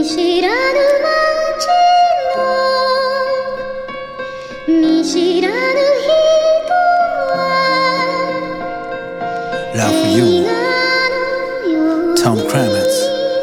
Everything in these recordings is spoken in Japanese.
見知らぬ街の見知らぬ人は Love for you, Tom Clements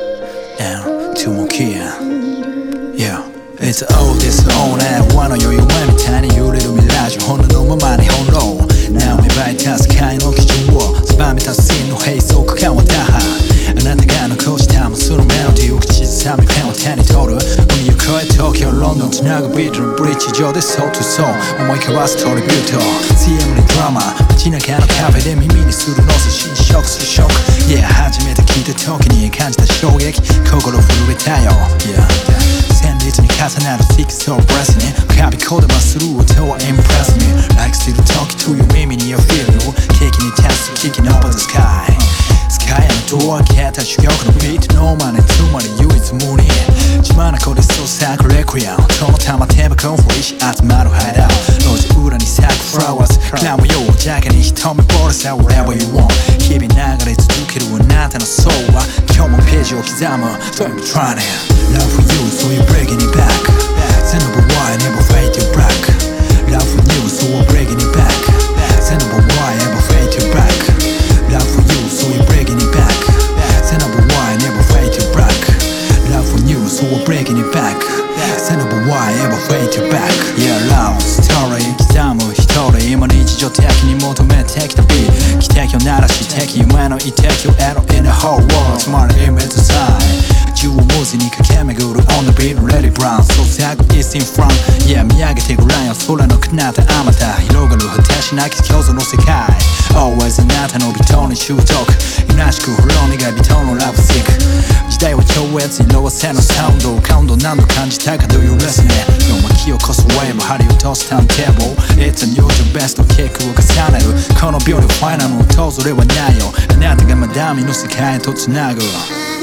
and Tumokia. Yeah, it's all this all that 輪の余裕前みたいに揺れる未来中本能のままに翻弄なお芽生えた世界の基準を狭めた真の閉塞感は打破あなたが残した無数のメロディーを口ずさみペンを手に取る海を越え東京ロンドンつなぐビートのブリッジ上でソーとソー思い交わすトリビュート CM にドラマ街中のカフェで耳にするのさ新色するショック Yeah 初めて聞いた時に感じた衝撃心震えたよ Yeah 旋律に重なるシックスをブレスに浮かびこだまする音はインプレスに Like する時という耳にフィール景気に立つ危機の Over the sky スカイのドア開けた珠玉のビートの真似つまり唯一無二血眼で創作レクリアムその玉手箱ふりし集まるハイダウ路地裏に咲くフラワーズクラムよ邪気に瞳ぼれさ Whatever you want 日々流れ続けるあなたのソウルは今日もページを刻む Don't be trying Love for you so you're breaking it back Say number one never fade to black Love for you so we're breaking it back Say number one never fade to black Love for you so you're breaking it back Say number one never fade to black Love for you so we're breaking it back Say number one never fade to black Yeah love story 刻む一人今日常的に求めてきたビート汽笛を鳴らし敵夢の一滴を得ろ In the whole world つまり image design中を文字に駆け巡る On the beat ready brown 創作 is in front Yeah 見上げてごらんよ空の彼方あまた広がる果てしなき共存の世界 Always あなたの微糖に習得虚しくほろ苦い微糖のラブシック時代は超越色あせのサウンド感動何度感じたか Do you listen it 今巻き起こすウェーブ針を通すターンテーブル It's a new job best キックを重ねるこの秒でファイナルの訪れはないよあなたがまだ見ぬ世界へとつなぐ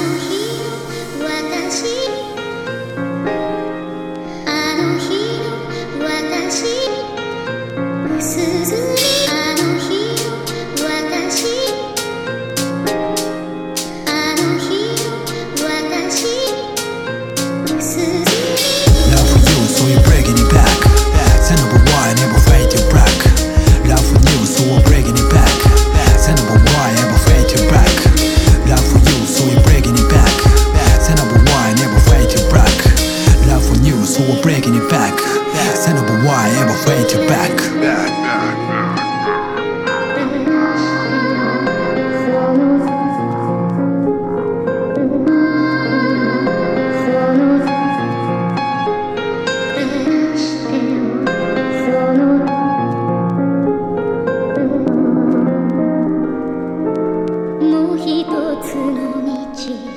So we're breaking it back. Say number one, ever fade to back. Mo hitotsu no michi